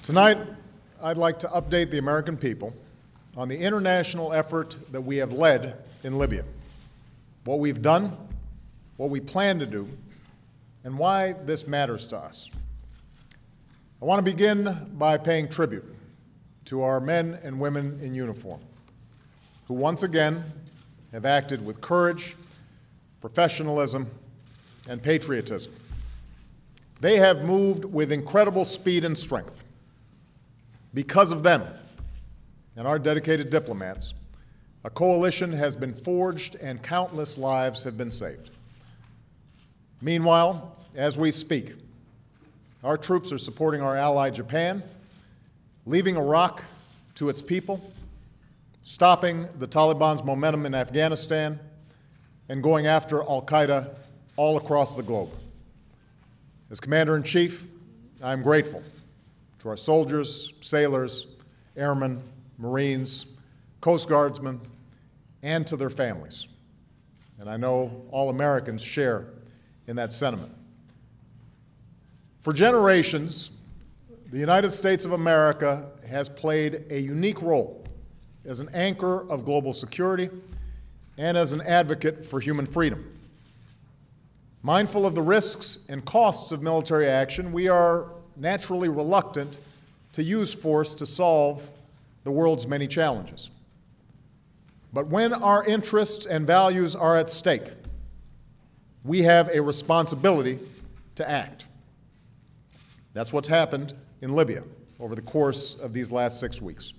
Tonight, I'd like to update the American people on the international effort that we have led in Libya, what we've done, what we plan to do, and why this matters to us. I want to begin by paying tribute to our men and women in uniform, who once again have acted with courage, professionalism, and patriotism. They have moved with incredible speed and strength. Because of them and our dedicated diplomats, a coalition has been forged and countless lives have been saved. Meanwhile, as we speak, our troops are supporting our ally Japan, leaving Iraq to its people, stopping the Taliban's momentum in Afghanistan, and going after al-Qaeda all across the globe. As Commander-in-Chief, I am grateful to our soldiers, sailors, airmen, Marines, Coast Guardsmen, and to their families. And I know all Americans share in that sentiment. For generations, the United States of America has played a unique role as an anchor of global security and as an advocate for human freedom. Mindful of the risks and costs of military action, we are naturally reluctant to use force to solve the world's many challenges. But when our interests and values are at stake, we have a responsibility to act. That's what's happened in Libya over the course of these last 6 weeks.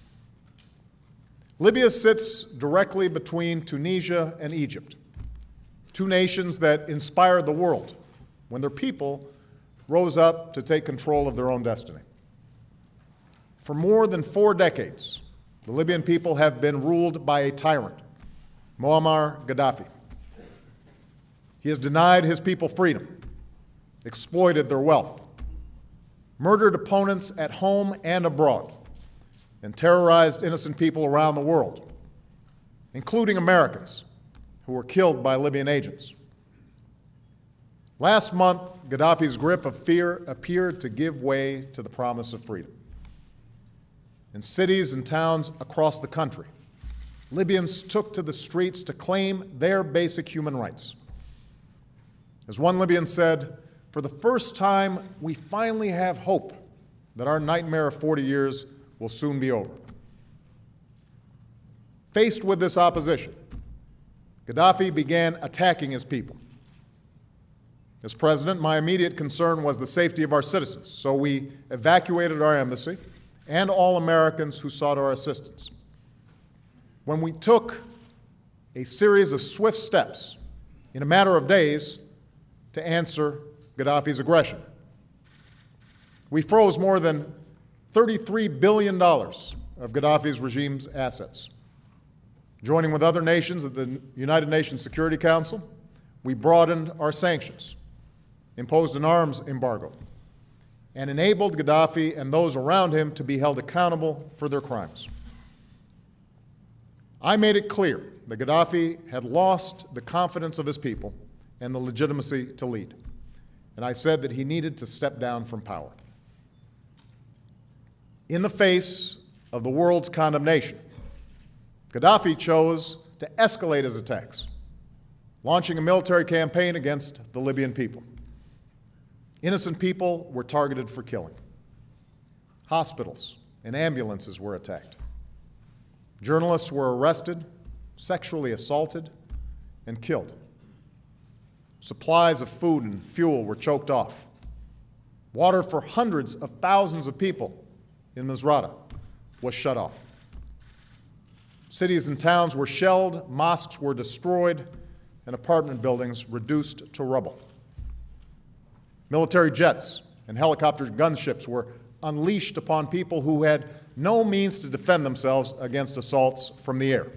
Libya sits directly between Tunisia and Egypt, two nations that inspired the world when their people rose up to take control of their own destiny. For more than 4 decades, the Libyan people have been ruled by a tyrant, Muammar Gaddafi. He has denied his people freedom, exploited their wealth, murdered opponents at home and abroad, and terrorized innocent people around the world, including Americans who were killed by Libyan agents. Last month, Gaddafi's grip of fear appeared to give way to the promise of freedom. In cities and towns across the country, Libyans took to the streets to claim their basic human rights. As one Libyan said, "For the first time, we finally have hope that our nightmare of 40 years will soon be over." Faced with this opposition, Gaddafi began attacking his people. As president, my immediate concern was the safety of our citizens, so we evacuated our embassy and all Americans who sought our assistance. When we took a series of swift steps in a matter of days to answer Gaddafi's aggression. We froze more than $33 billion of Gaddafi's regime's assets. Joining with other nations at the United Nations Security Council, we broadened our sanctions, imposed an arms embargo, and enabled Gaddafi and those around him to be held accountable for their crimes. I made it clear that Gaddafi had lost the confidence of his people and the legitimacy to lead, and I said that he needed to step down from power. In the face of the world's condemnation, Gaddafi chose to escalate his attacks, launching a military campaign against the Libyan people. Innocent people were targeted for killing. Hospitals and ambulances were attacked. Journalists were arrested, sexually assaulted, and killed. Supplies of food and fuel were choked off. Water for hundreds of thousands of people in Misrata was shut off. Cities and towns were shelled, mosques were destroyed, and apartment buildings reduced to rubble. Military jets and helicopter gunships were unleashed upon people who had no means to defend themselves against assaults from the air.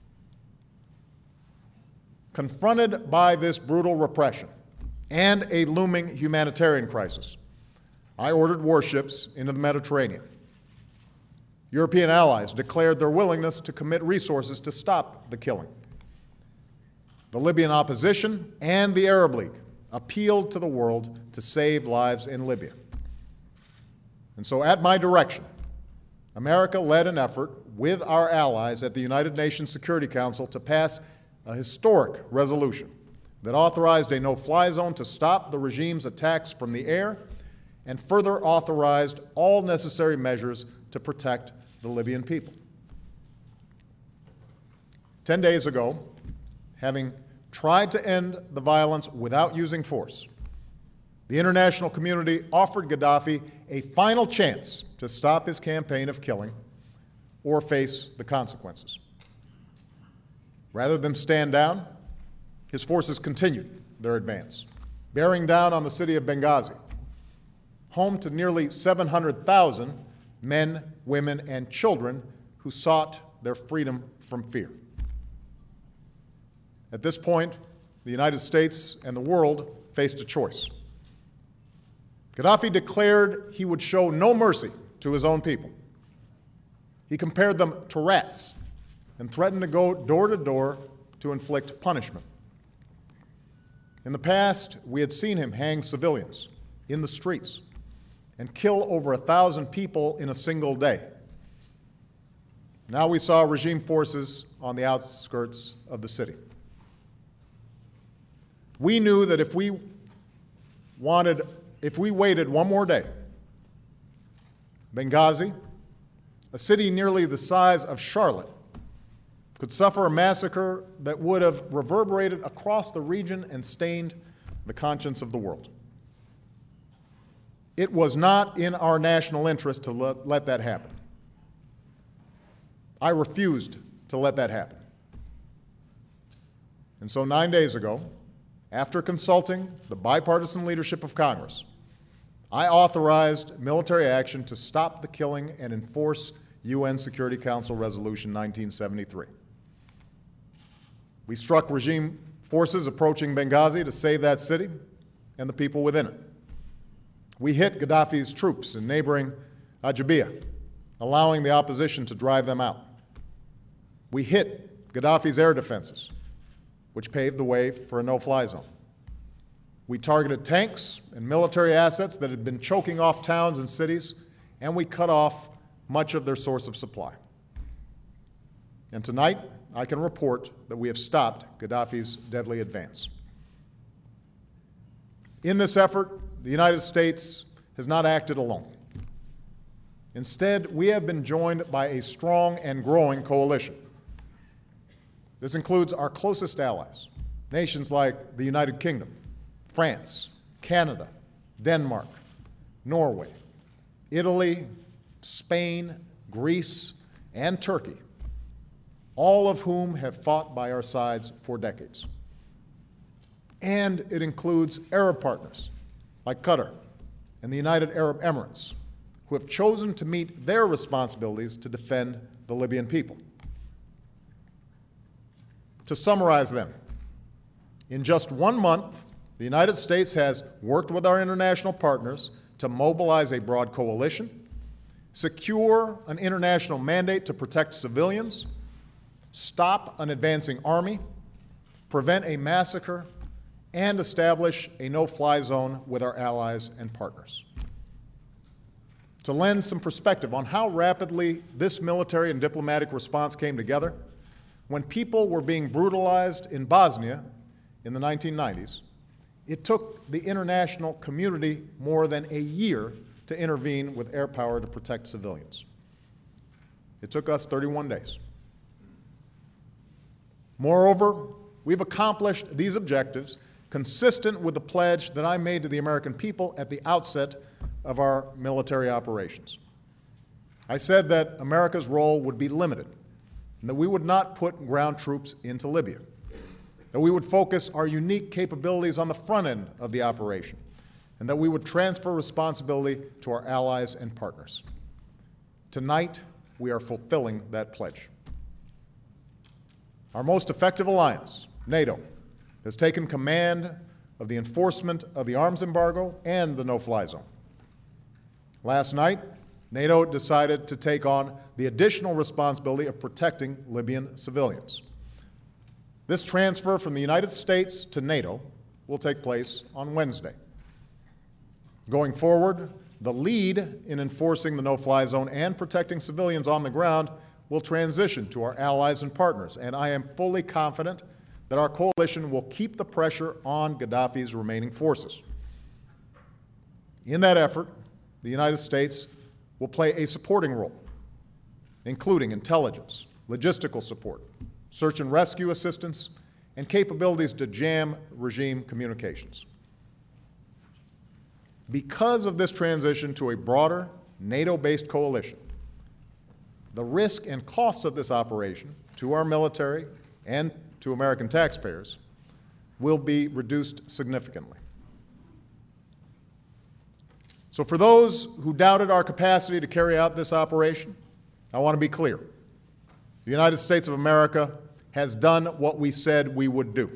Confronted by this brutal repression and a looming humanitarian crisis, I ordered warships into the Mediterranean. European allies declared their willingness to commit resources to stop the killing. The Libyan opposition and the Arab League appealed to the world to save lives in Libya. And so at my direction, America led an effort with our allies at the United Nations Security Council to pass a historic resolution that authorized a no-fly zone to stop the regime's attacks from the air and further authorized all necessary measures to protect the Libyan people. 10 days ago, having tried to end the violence without using force, the international community offered Gaddafi a final chance to stop his campaign of killing or face the consequences. Rather than stand down, his forces continued their advance, bearing down on the city of Benghazi, home to nearly 700,000 men, women, and children who sought their freedom from fear. At this point, the United States and the world faced a choice. Gaddafi declared he would show no mercy to his own people. He compared them to rats and threatened to go door to door to inflict punishment. In the past, we had seen him hang civilians in the streets and kill over 1,000 people in a single day. Now we saw regime forces on the outskirts of the city. We knew that if we waited one more day, Benghazi, a city nearly the size of Charlotte, could suffer a massacre that would have reverberated across the region and stained the conscience of the world. It was not in our national interest to let that happen. I refused to let that happen. And so 9 days ago, after consulting the bipartisan leadership of Congress, I authorized military action to stop the killing and enforce UN Security Council Resolution 1973. We struck regime forces approaching Benghazi to save that city and the people within it. We hit Gaddafi's troops in neighboring Ajabia, allowing the opposition to drive them out. We hit Gaddafi's air defenses, which paved the way for a no-fly zone. We targeted tanks and military assets that had been choking off towns and cities, and we cut off much of their source of supply. And tonight, I can report that we have stopped Gaddafi's deadly advance. In this effort, the United States has not acted alone. Instead, we have been joined by a strong and growing coalition. This includes our closest allies, nations like the United Kingdom, France, Canada, Denmark, Norway, Italy, Spain, Greece, and Turkey, all of whom have fought by our sides for decades. And it includes Arab partners like Qatar and the United Arab Emirates, who have chosen to meet their responsibilities to defend the Libyan people. To summarize them, in just 1 month, the United States has worked with our international partners to mobilize a broad coalition, secure an international mandate to protect civilians, stop an advancing army, prevent a massacre, and establish a no-fly zone with our allies and partners. To lend some perspective on how rapidly this military and diplomatic response came together, when people were being brutalized in Bosnia in the 1990s, it took the international community more than a year to intervene with air power to protect civilians. It took us 31 days. Moreover, we've accomplished these objectives consistent with the pledge that I made to the American people at the outset of our military operations. I said that America's role would be limited, and that we would not put ground troops into Libya, that we would focus our unique capabilities on the front end of the operation, and that we would transfer responsibility to our allies and partners. Tonight, we are fulfilling that pledge. Our most effective alliance, NATO, has taken command of the enforcement of the arms embargo and the no-fly zone. Last night, NATO decided to take on the additional responsibility of protecting Libyan civilians. This transfer from the United States to NATO will take place on Wednesday. Going forward, the lead in enforcing the no-fly zone and protecting civilians on the ground will transition to our allies and partners, and I am fully confident that our coalition will keep the pressure on Gaddafi's remaining forces. In that effort, the United States will play a supporting role, including intelligence, logistical support, search and rescue assistance, and capabilities to jam regime communications. Because of this transition to a broader NATO-based coalition, the risk and costs of this operation to our military and to American taxpayers will be reduced significantly. So for those who doubted our capacity to carry out this operation, I want to be clear. The United States of America has done what we said we would do.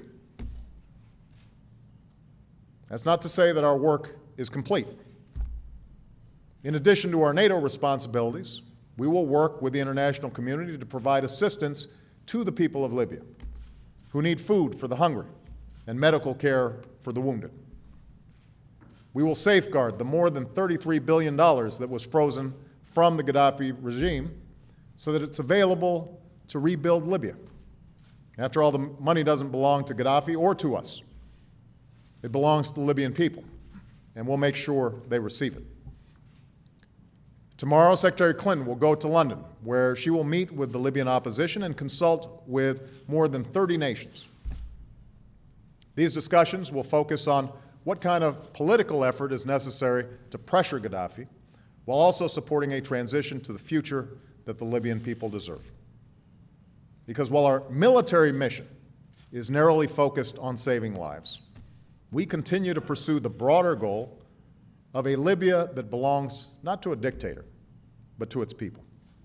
That's not to say that our work is complete. In addition to our NATO responsibilities, we will work with the international community to provide assistance to the people of Libya who need food for the hungry and medical care for the wounded. We will safeguard the more than $33 billion that was frozen from the Gaddafi regime so that it's available to rebuild Libya. After all, the money doesn't belong to Gaddafi or to us. It belongs to the Libyan people, and we'll make sure they receive it. Tomorrow, Secretary Clinton will go to London, where she will meet with the Libyan opposition and consult with more than 30 nations. These discussions will focus on what kind of political effort is necessary to pressure Gaddafi, while also supporting a transition to the future that the Libyan people deserve. Because while our military mission is narrowly focused on saving lives, we continue to pursue the broader goal of a Libya that belongs not to a dictator, but to its people.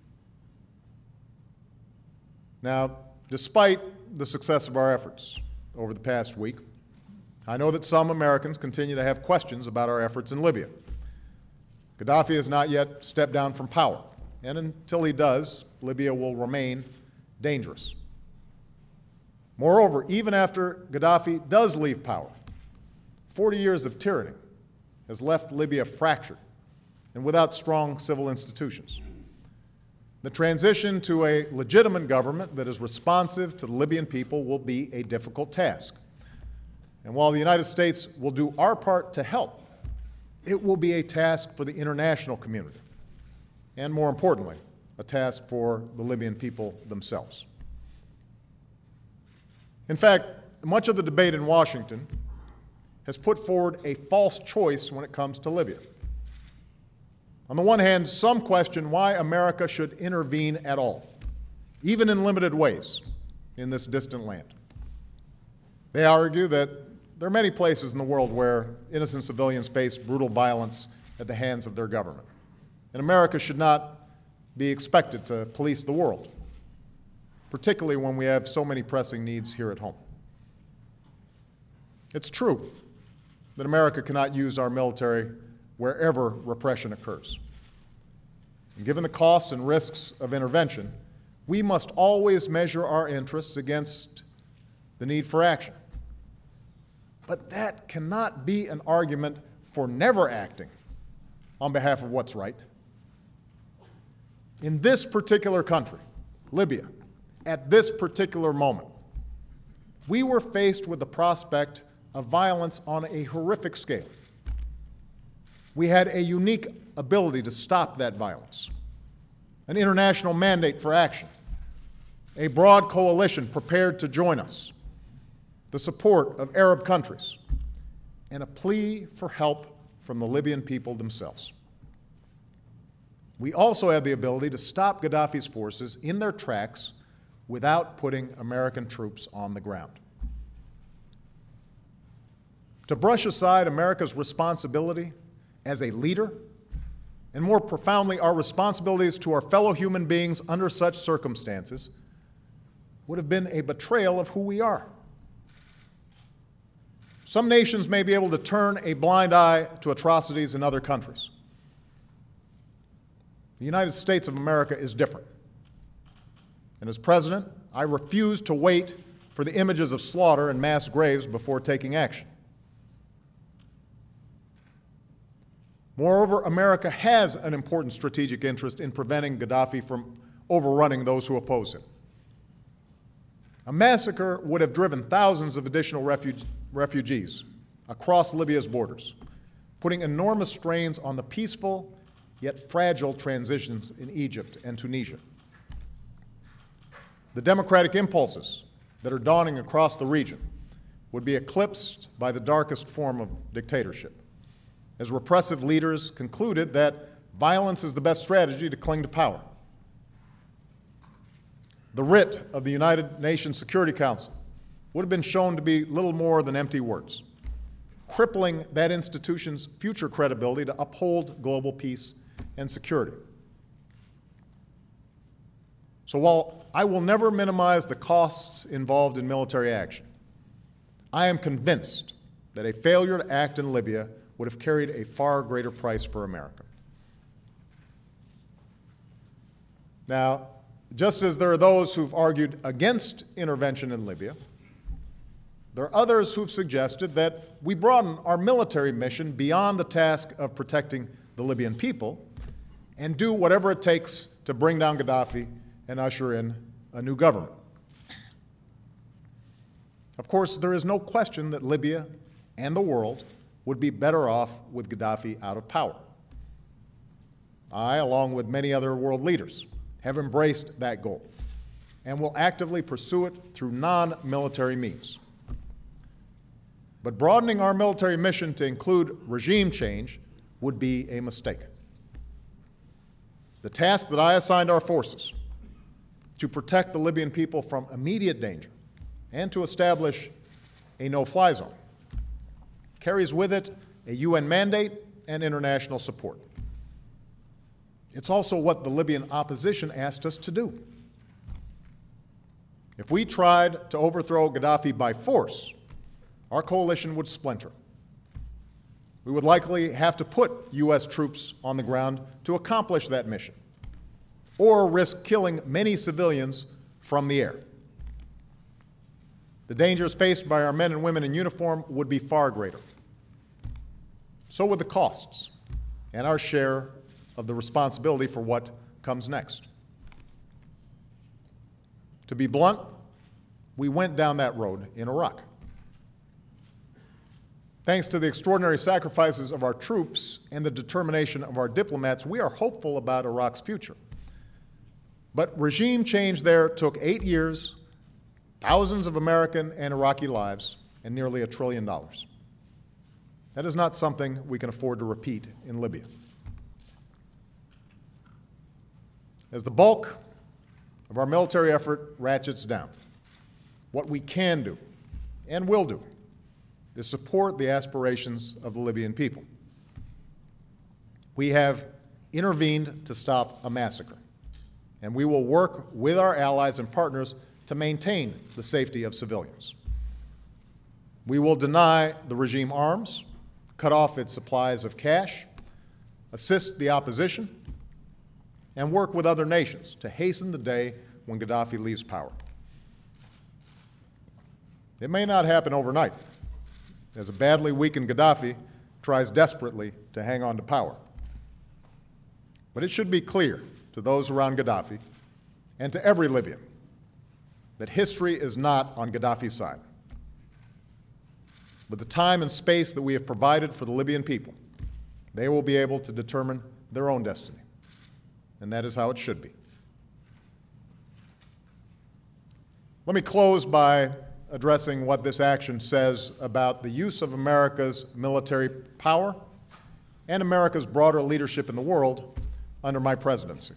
Now, despite the success of our efforts over the past week, I know that some Americans continue to have questions about our efforts in Libya. Gaddafi has not yet stepped down from power, and until he does, Libya will remain dangerous. Moreover, even after Gaddafi does leave power, 40 years of tyranny has left Libya fractured and without strong civil institutions. The transition to a legitimate government that is responsive to the Libyan people will be a difficult task. And while the United States will do our part to help, it will be a task for the international community, and more importantly, a task for the Libyan people themselves. In fact, much of the debate in Washington has put forward a false choice when it comes to Libya. On the one hand, some question why America should intervene at all, even in limited ways, in this distant land. They argue that there are many places in the world where innocent civilians face brutal violence at the hands of their government, and America should not be expected to police the world, particularly when we have so many pressing needs here at home. It's true that America cannot use our military wherever repression occurs. And given the costs and risks of intervention, we must always measure our interests against the need for action. But that cannot be an argument for never acting on behalf of what's right. In this particular country, Libya, at this particular moment, we were faced with the prospect of violence on a horrific scale. We had a unique ability to stop that violence, an international mandate for action, a broad coalition prepared to join us, the support of Arab countries, and a plea for help from the Libyan people themselves. We also had the ability to stop Gaddafi's forces in their tracks without putting American troops on the ground. To brush aside America's responsibility as a leader, and more profoundly, our responsibilities to our fellow human beings under such circumstances, would have been a betrayal of who we are. Some nations may be able to turn a blind eye to atrocities in other countries. The United States of America is different. And as president, I refuse to wait for the images of slaughter and mass graves before taking action. Moreover, America has an important strategic interest in preventing Gaddafi from overrunning those who oppose him. A massacre would have driven thousands of additional refugees across Libya's borders, putting enormous strains on the peaceful yet fragile transitions in Egypt and Tunisia. The democratic impulses that are dawning across the region would be eclipsed by the darkest form of dictatorship, as repressive leaders concluded that violence is the best strategy to cling to power. The writ of the United Nations Security Council would have been shown to be little more than empty words, crippling that institution's future credibility to uphold global peace and security. So while I will never minimize the costs involved in military action, I am convinced that a failure to act in Libya would have carried a far greater price for America. Now, just as there are those who've argued against intervention in Libya, there are others who've suggested that we broaden our military mission beyond the task of protecting the Libyan people and do whatever it takes to bring down Gaddafi and usher in a new government. Of course, there is no question that Libya and the world would be better off with Gaddafi out of power. I, along with many other world leaders, have embraced that goal and will actively pursue it through non-military means. But broadening our military mission to include regime change would be a mistake. The task that I assigned our forces to protect the Libyan people from immediate danger and to establish a no-fly zone carries with it a UN mandate and international support. It's also what the Libyan opposition asked us to do. If we tried to overthrow Gaddafi by force, our coalition would splinter. We would likely have to put U.S. troops on the ground to accomplish that mission, or risk killing many civilians from the air. The dangers faced by our men and women in uniform would be far greater. So would the costs and our share of the responsibility for what comes next. To be blunt, we went down that road in Iraq. Thanks to the extraordinary sacrifices of our troops and the determination of our diplomats, we are hopeful about Iraq's future. But regime change there took 8 years, thousands of American and Iraqi lives, and nearly $1 trillion. That is not something we can afford to repeat in Libya. As the bulk of our military effort ratchets down, what we can do and will do is support the aspirations of the Libyan people. We have intervened to stop a massacre, and we will work with our allies and partners to maintain the safety of civilians. We will deny the regime arms, cut off its supplies of cash, assist the opposition, and work with other nations to hasten the day when Gaddafi leaves power. It may not happen overnight, as a badly weakened Gaddafi tries desperately to hang on to power. But it should be clear to those around Gaddafi and to every Libyan that history is not on Gaddafi's side. With the time and space that we have provided for the Libyan people, they will be able to determine their own destiny. And that is how it should be. Let me close by addressing what this action says about the use of America's military power and America's broader leadership in the world under my presidency.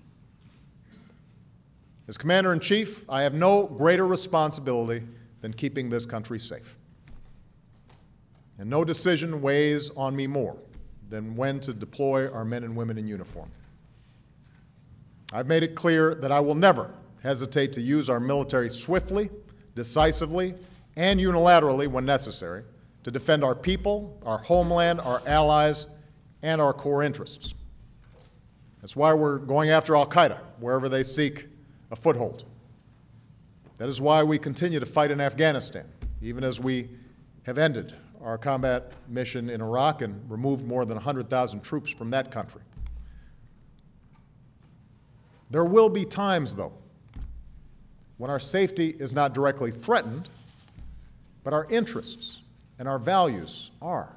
As Commander-in-Chief, I have no greater responsibility than keeping this country safe. And no decision weighs on me more than when to deploy our men and women in uniform. I've made it clear that I will never hesitate to use our military swiftly, decisively, and unilaterally when necessary to defend our people, our homeland, our allies, and our core interests. That's why we're going after al-Qaeda wherever they seek a foothold. That is why we continue to fight in Afghanistan, even as we have ended our combat mission in Iraq and removed more than 100,000 troops from that country. There will be times, though, when our safety is not directly threatened, but our interests and our values are.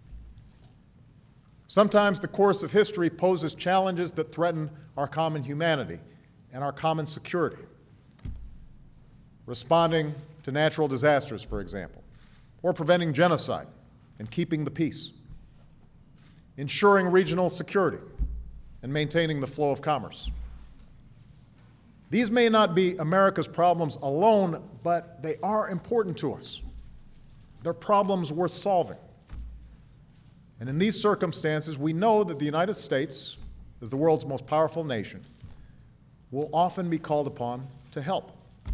Sometimes the course of history poses challenges that threaten our common humanity and our common security. Responding to natural disasters, for example, or preventing genocide and keeping the peace, ensuring regional security and maintaining the flow of commerce. These may not be America's problems alone, but they are important to us. They're problems worth solving. And in these circumstances, we know that the United States, as the world's most powerful nation, will often be called upon to help.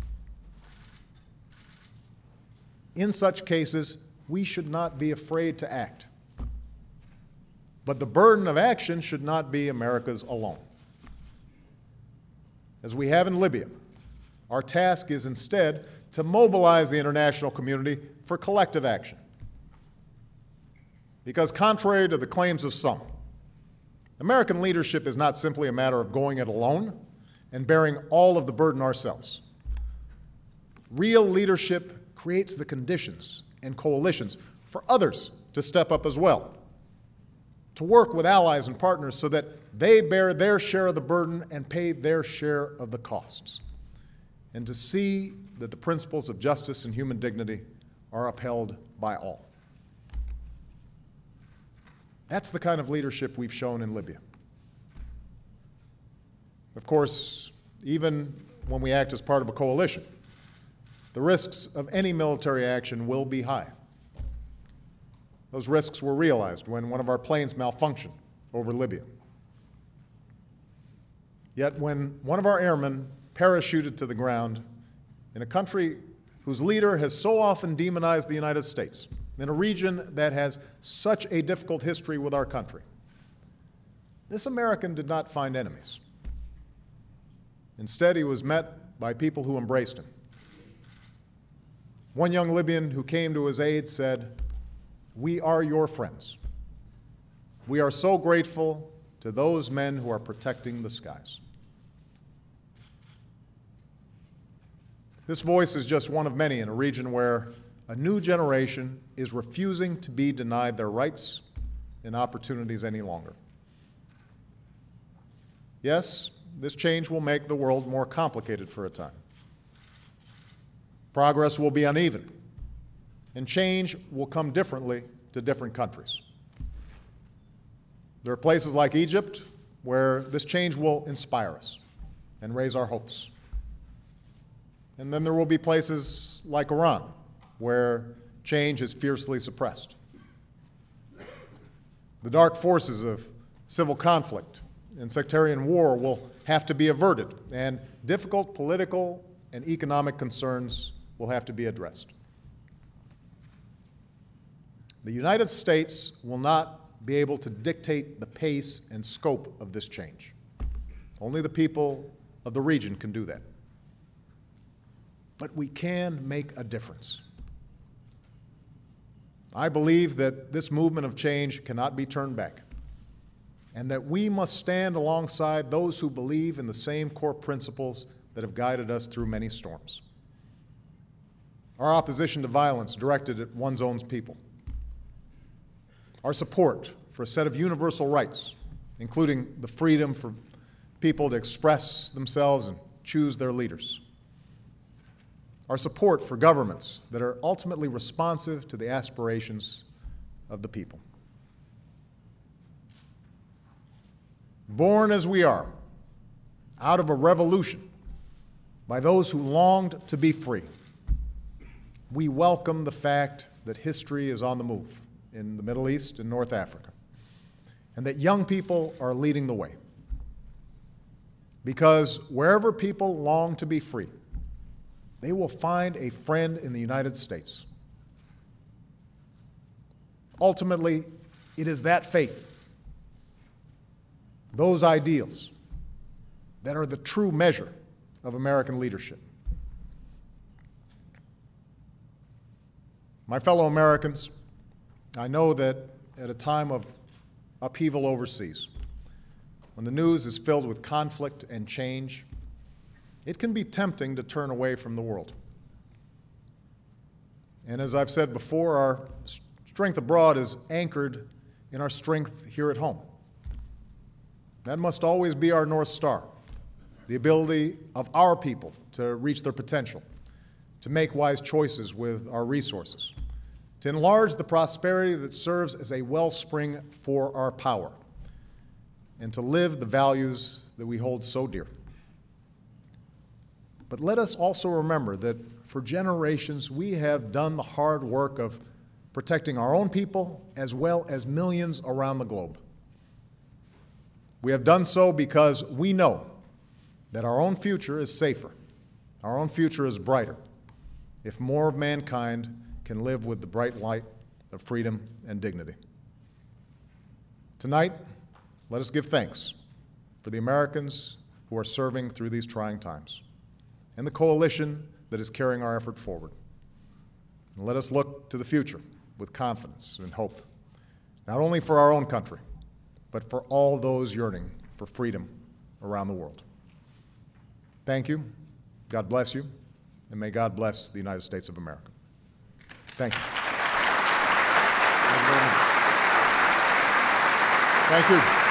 In such cases, we should not be afraid to act. But the burden of action should not be America's alone. As we have in Libya, our task is instead to mobilize the international community for collective action. Because contrary to the claims of some, American leadership is not simply a matter of going it alone and bearing all of the burden ourselves. Real leadership creates the conditions and coalitions for others to step up as well, to work with allies and partners so that they bear their share of the burden and pay their share of the costs, and to see that the principles of justice and human dignity are upheld by all. That's the kind of leadership we've shown in Libya. Of course, even when we act as part of a coalition, the risks of any military action will be high. Those risks were realized when one of our planes malfunctioned over Libya. Yet when one of our airmen parachuted to the ground in a country whose leader has so often demonized the United States, in a region that has such a difficult history with our country, this American did not find enemies. Instead, he was met by people who embraced him. One young Libyan who came to his aid said, "We are your friends. We are so grateful to those men who are protecting the skies." This voice is just one of many in a region where a new generation is refusing to be denied their rights and opportunities any longer. Yes, this change will make the world more complicated for a time. Progress will be uneven, and change will come differently to different countries. There are places like Egypt where this change will inspire us and raise our hopes. And then there will be places like Iran where change is fiercely suppressed. The dark forces of civil conflict and sectarian war will have to be averted, and difficult political and economic concerns will have to be addressed. The United States will not be able to dictate the pace and scope of this change. Only the people of the region can do that. But we can make a difference. I believe that this movement of change cannot be turned back, and that we must stand alongside those who believe in the same core principles that have guided us through many storms. Our opposition to violence directed at one's own people. Our support for a set of universal rights, including the freedom for people to express themselves and choose their leaders. Our support for governments that are ultimately responsive to the aspirations of the people. Born as we are, out of a revolution by those who longed to be free, we welcome the fact that history is on the move in the Middle East and North Africa, and that young people are leading the way. Because wherever people long to be free, they will find a friend in the United States. Ultimately, it is that faith, those ideals, that are the true measure of American leadership. My fellow Americans, I know that at a time of upheaval overseas, when the news is filled with conflict and change, it can be tempting to turn away from the world. And as I've said before, our strength abroad is anchored in our strength here at home. That must always be our North Star, the ability of our people to reach their potential, to make wise choices with our resources, to enlarge the prosperity that serves as a wellspring for our power, and to live the values that we hold so dear. But let us also remember that for generations we have done the hard work of protecting our own people as well as millions around the globe. We have done so because we know that our own future is safer, our own future is brighter, if more of mankind can live with the bright light of freedom and dignity. Tonight, let us give thanks for the Americans who are serving through these trying times and the coalition that is carrying our effort forward. And let us look to the future with confidence and hope, not only for our own country, but for all those yearning for freedom around the world. Thank you, God bless you, and may God bless the United States of America. Thank you. Thank you.